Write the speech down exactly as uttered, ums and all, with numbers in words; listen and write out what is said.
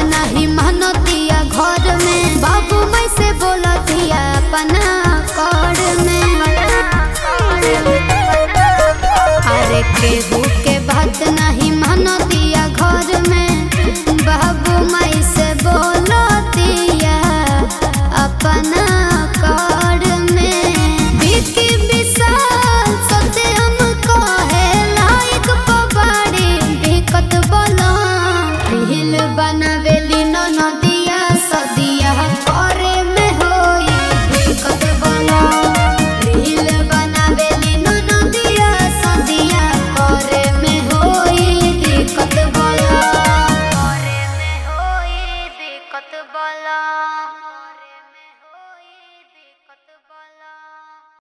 नहीं मानतिया घर में बाबू मैं से बोलतिया अपना कर में। अरे केहू के बात नहीं मानतिया घर में बाबू मैं से बोलतिया अपना कर में। विकी विशाल सोचे हम कहे लायक पबाड़ी दिक्कत बोला रील बनावेली नदिया सदिया करे में होई दिक्कत बोला। रील बनावेली नदिया सदिया करे में होई दिक्कत बोला। करे में होई दिक्कत बोला।